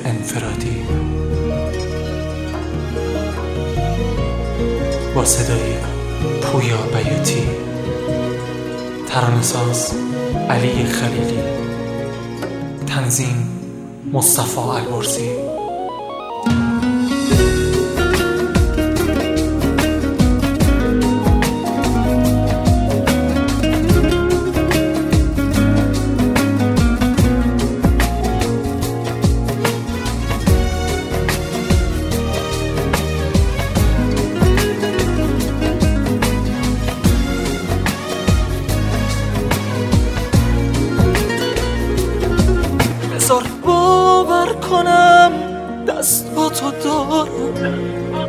انفرادی با صدای پویا بیاتی، ترانه‌ساز علی خلیلی، تنظیم مصطفی البرزی. بذار باور کنم دستاتو دارم،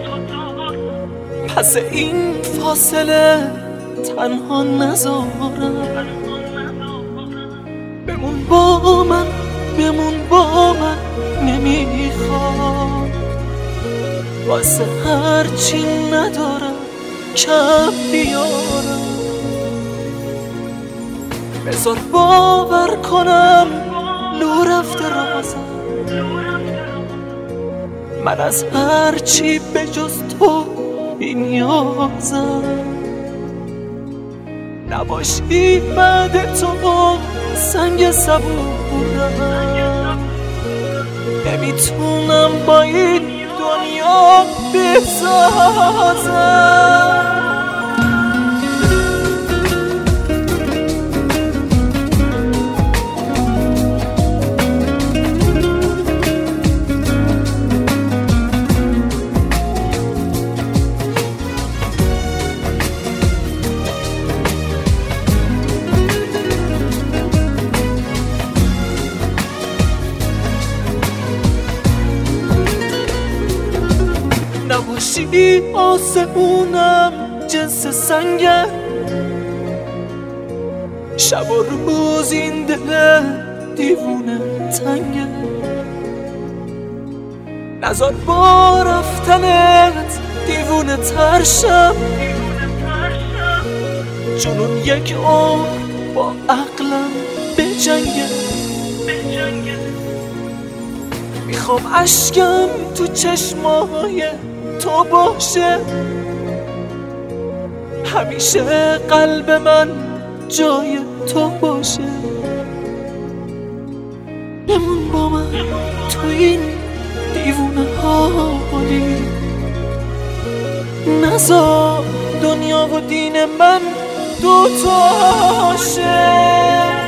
پس این فاصله تنها نذارم. بمون با من، بمون با من، نمیخوام واسه هرچی ندارم کم بیارم. بذار باور کنم لو رفته رازم، من از هرچی به جز تو بی‌نیازم. نباشی بعد تو سنگ صبورم، نمیتونم با این دنیا بسازم. نباشی آسمونم جنس سنگه، شب و روز این دل دیوونه تنگه. نذار با رفتنت دیوونه ترشم، جنون یک عمر با عقلم بجنگه. میخوام اشکم تو چشمای تو باشه، همیشه قلب من جای تو باشه. بمون با من تو این دیوونه حالی، نذار دنیا و دین من دوتاشه.